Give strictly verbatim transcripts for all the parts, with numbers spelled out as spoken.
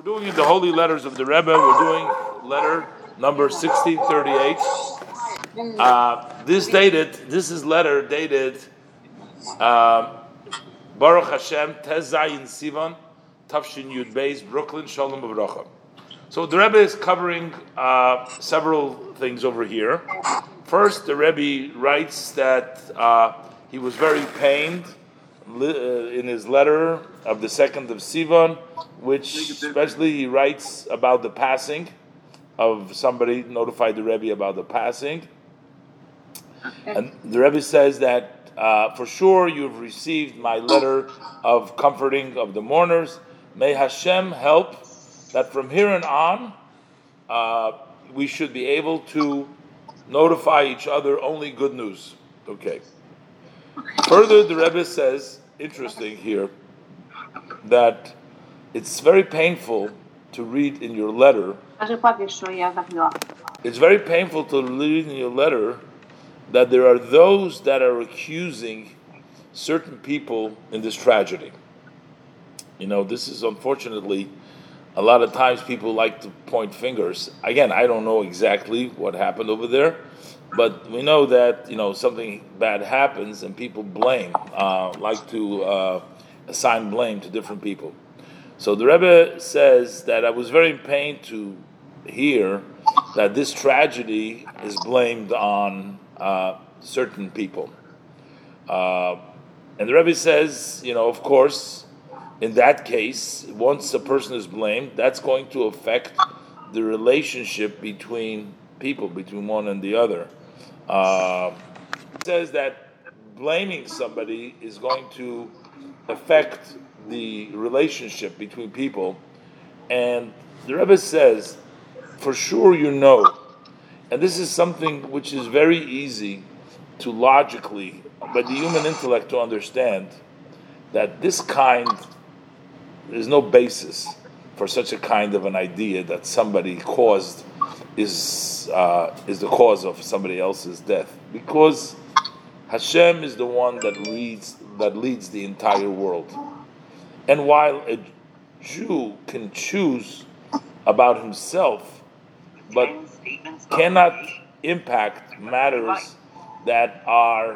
We're doing the Holy Letters of the Rebbe. We're doing letter number sixteen thirty-eight. Uh, this dated, this is letter dated uh, Baruch Hashem, Tez Zayin Sivan, Tafshin Yud Beis, Brooklyn, Shalom Uvracha. So the Rebbe is covering uh, several things over here. First, the Rebbe writes that uh, he was very pained in his letter of the second of Sivan, which especially he writes about the passing of somebody, notified the Rebbe about the passing. And the Rebbe says that uh, for sure you've received my letter of comforting of the mourners. May Hashem help that from here on on uh, we should be able to notify each other only good news. Okay. Further, the Rebbe says, interesting here, that it's very painful to read in your letter. It's very painful to read in your letter that there are those that are accusing certain people in this tragedy. You know, this is unfortunately, a lot of times people like to point fingers. Again, I don't know exactly what happened over there, but we know that, you know, something bad happens and people blame, uh, like to uh, assign blame to different people. So the Rebbe says that I was very in pain to hear that this tragedy is blamed on uh, certain people. Uh, and the Rebbe says, you know, of course, in that case, once a person is blamed, that's going to affect the relationship between people, between one and the other. Uh, it says that blaming somebody is going to affect the relationship between people. And the Rebbe says, for sure you know, and this is something which is very easy to logically, by the human intellect to understand, that this kind, there's no basis for such a kind of an idea that somebody caused is uh, is the cause of somebody else's death, because Hashem is the one that leads that leads the entire world. And while a Jew can choose about himself, but cannot impact matters that are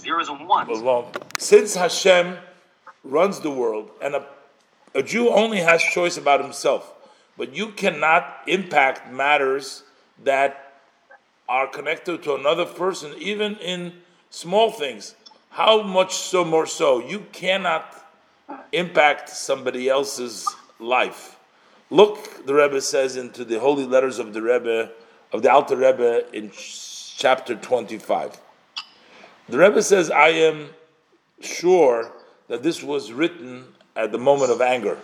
alone. Since Hashem runs the world, and a, a Jew only has choice about himself, but you cannot impact matters that are connected to another person, even in small things. How much so more so? You cannot impact somebody else's life. Look, the Rebbe says into the Holy Letters of the Rebbe, of the Alter Rebbe in chapter twenty-five. The Rebbe says, I am sure that this was written at the moment of anger,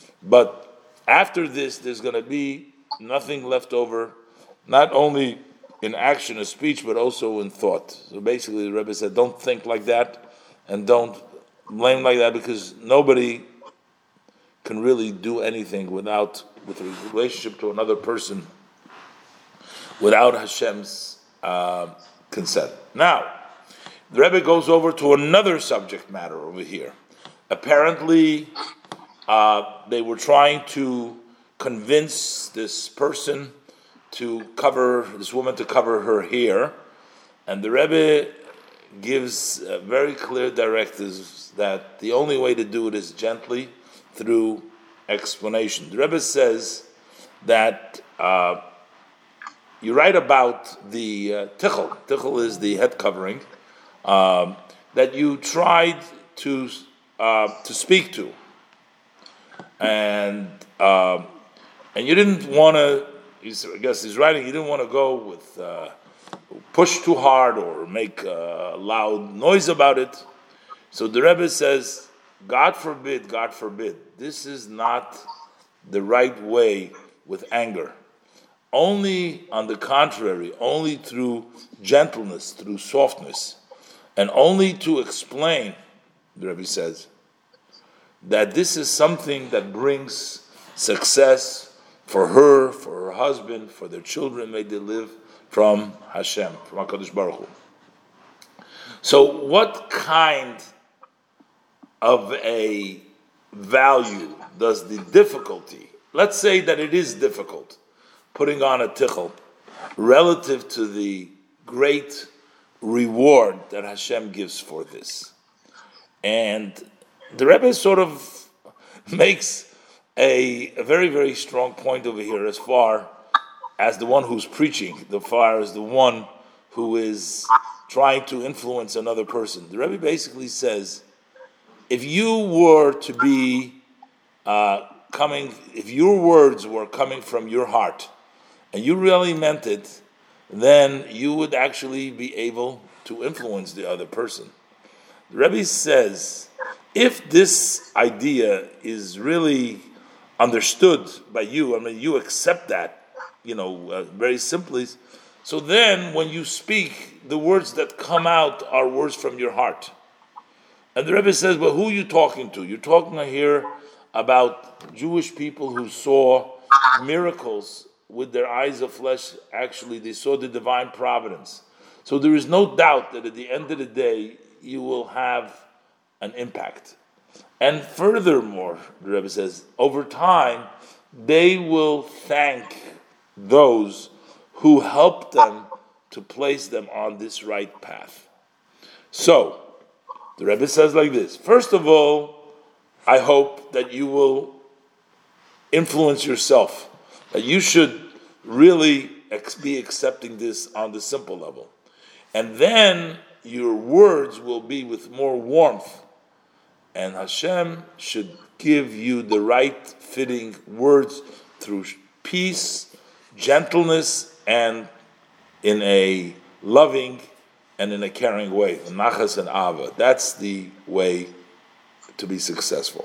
but after this, there's going to be nothing left over, not only in action or speech, but also in thought. So basically, the Rebbe said, don't think like that, and don't blame like that, because nobody can really do anything without, with a relationship to another person, without Hashem's uh, consent. Now, the Rebbe goes over to another subject matter over here. Apparently, uh, they were trying to convince this person to cover, this woman to cover her hair, and the Rebbe gives uh, very clear directives that the only way to do it is gently, through explanation. The Rebbe says that uh, you write about the uh, tichel. Tichel is the head covering um, that you tried to uh, to speak to, and um, and you didn't want to. I guess he's writing. You didn't want to go with uh, push too hard or make a loud noise about it. So the Rebbe says, God forbid, God forbid, this is not the right way with anger. Only, on the contrary, only through gentleness, through softness, and only to explain, the Rebbe says, that this is something that brings success for her, for her husband, for their children, may they live from Hashem, from HaKadosh Baruch Hu. So what kind of a value does the difficulty let's say that it is difficult putting on a tichel relative to the great reward that Hashem gives for this. And the Rebbe sort of makes a, a very, very strong point over here as far as the one who's preaching, as far as the one who is trying to influence another person. The Rebbe basically says, if you were to be uh, coming, if your words were coming from your heart, and you really meant it, then you would actually be able to influence the other person. The Rebbe says, if this idea is really understood by you, I mean, you accept that, you know, uh, very simply, so then when you speak, the words that come out are words from your heart. And the Rebbe says, well, who are you talking to? You're talking here about Jewish people who saw miracles with their eyes of flesh. Actually, they saw the divine providence. So there is no doubt that at the end of the day, you will have an impact. And furthermore, the Rebbe says, over time, they will thank those who helped them to place them on this right path. So, the Rebbe says like this. First of all, I hope that you will influence yourself, that you should really ex- be accepting this on the simple level. And then your words will be with more warmth. And Hashem should give you the right fitting words through peace, gentleness, and in a loving and in a caring way. Nachas and Ava. That's the way to be successful.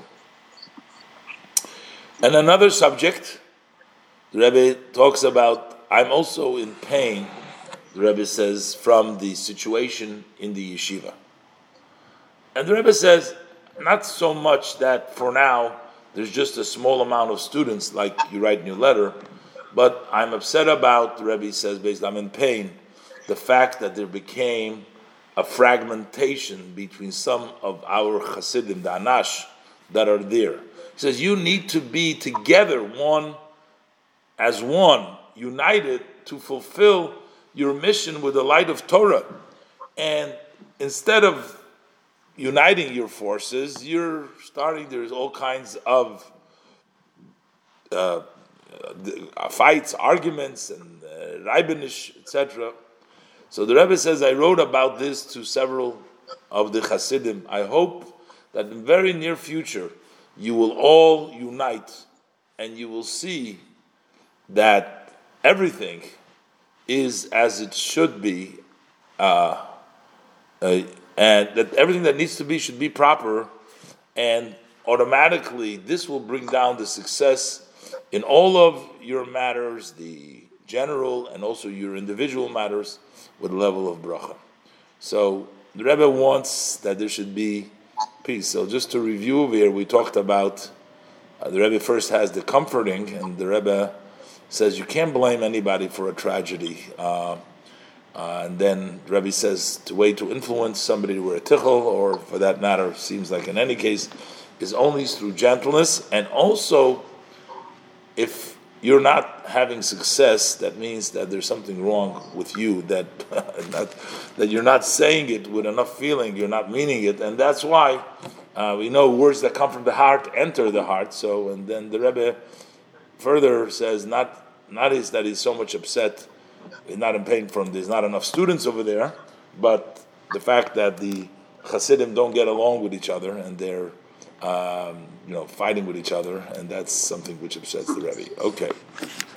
And another subject, the Rebbe talks about, I'm also in pain, the Rebbe says, from the situation in the yeshiva. And the Rebbe says, not so much that for now there's just a small amount of students, like you write in your letter, but I'm upset about, the Rebbe says, basically, I'm in pain, the fact that there became a fragmentation between some of our Hasidim, the Anash, that are there. He says, you need to be together, one as one, united to fulfill your mission with the light of Torah. And instead of uniting your forces, you're starting, there's all kinds of uh, uh, fights, arguments, and uh, Rabbinish, et cetera. So the Rebbe says, I wrote about this to several of the Hasidim. I hope that in the very near future, you will all unite and you will see that everything is as it should be, uh, uh, and that everything that needs to be should be proper, and automatically this will bring down the success in all of your matters, the general and also your individual matters, with a level of bracha. So the Rebbe wants that there should be peace. So just to review over here, we talked about, uh, the Rebbe first has the comforting, and the Rebbe says you can't blame anybody for a tragedy. Uh, uh, and then the Rebbe says to way to influence somebody to wear a tichel, or for that matter, seems like in any case, is only through gentleness. And also, if you're not having success, that means that there's something wrong with you, that not, that you're not saying it with enough feeling, you're not meaning it, and that's why uh, we know words that come from the heart enter the heart. So, and then the Rebbe further says, not not is that he's so much upset, he's not in pain from there's not enough students over there, but the fact that the Hasidim don't get along with each other, and they're um, you know fighting with each other, and that's something which upsets the Rebbe. Okay.